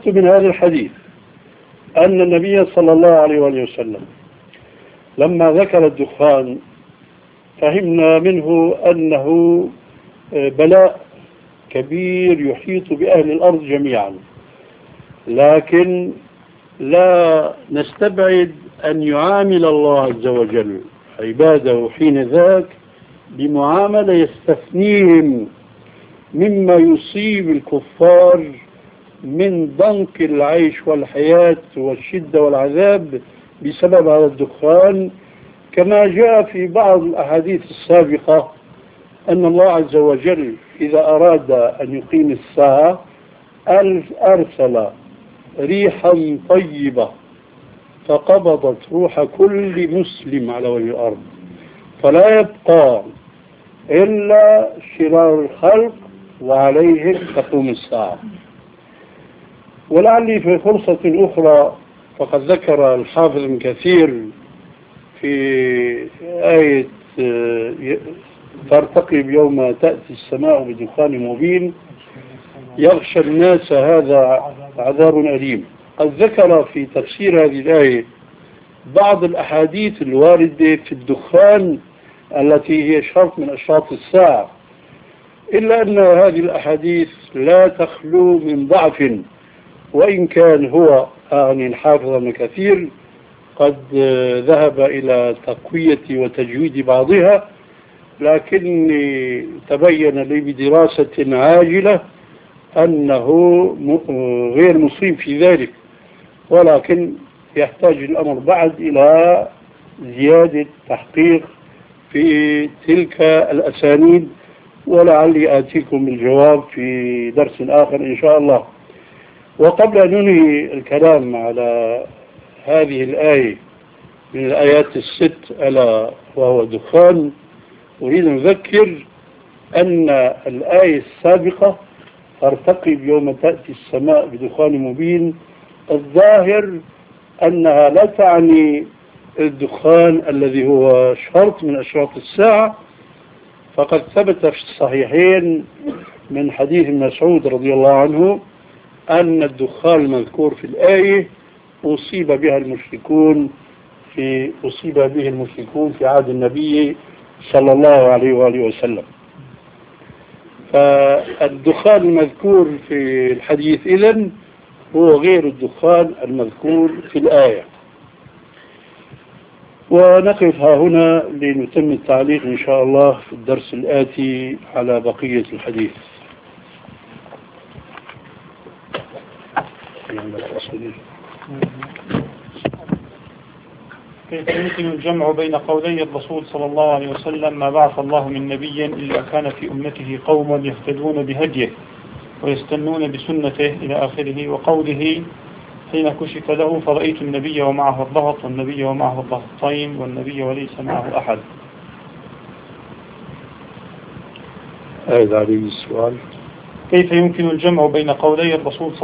استفدت من هذا الحديث أن النبي صلى الله عليه وسلم لما ذكر الدخان فهمنا منه أنه بلاء كبير يحيط بأهل الأرض جميعا، لكن لا نستبعد أن يعامل الله عز وجل عباده حين ذاك بمعاملة يستثنيهم مما يصيب الكفار من ضنك العيش والحياة والشدة والعذاب بسبب هذا الدخان، كما جاء في بعض الأحاديث السابقة أن الله عز وجل إذا أراد أن يقيم الساعة أرسل ريحا طيبة فقبضت روح كل مسلم على وجه الأرض، فلا يبقى إلا شرار الخلق وعليهم تقوم الساعة. ولعلي في فرصة أخرى فقد ذكر الحافظ ابن كثير في آية فارتقب يوم تأتي السماء بدخان مبين يغشى الناس هذا عذاب أليم. قد ذكر في تفسير هذه الآية بعض الأحاديث الواردة في الدخان التي هي شرط من أشراط الساعة، إلا أن هذه الأحاديث لا تخلو من ضعف، وإن كان هو يعني الحافظ ابن كثير قد ذهب إلى تقوية وتجويد بعضها، لكني تبين لي بدراسة عاجلة أنه غير مصيب في ذلك، ولكن يحتاج الأمر بعد إلى زيادة تحقيق في تلك الأسانيد، ولعلي آتيكم بالجواب في درس آخر إن شاء الله. وقبل أن ننهي الكلام على هذه الآية من الآيات الست ألا وهو دخان، أريد أن أذكر أن الآية السابقة ترتقب يوم تأتي السماء بدخان مبين، الظاهر أنها لا تعني الدخان الذي هو شرط من أشراط الساعة، فقد ثبت في الصحيحين من حديث مسعود رضي الله عنه أن الدخان المذكور في الآية أصيب به المشركون في عهد النبي صلى الله عليه وآله وسلم. فالدخان المذكور في الحديث إذن هو غير الدخان المذكور في الآية. ونقف هنا لنتم التعليق إن شاء الله في الدرس الآتي على بقية الحديث. كيف يمكن الجمع بين قولي الرسول صلى الله عليه وسلم ما بعث الله من نبي إلا كان في أمته قوم يهتدون بهديه ويستنون بسنته إلى آخره، وقوله حين كشف له فرأيت النبي ومعه الضغط والنبي ومعه الضغطين والنبي وليس معه أحد. هذا عليه السؤال. كيف يمكن الجمع بين قولي الرسول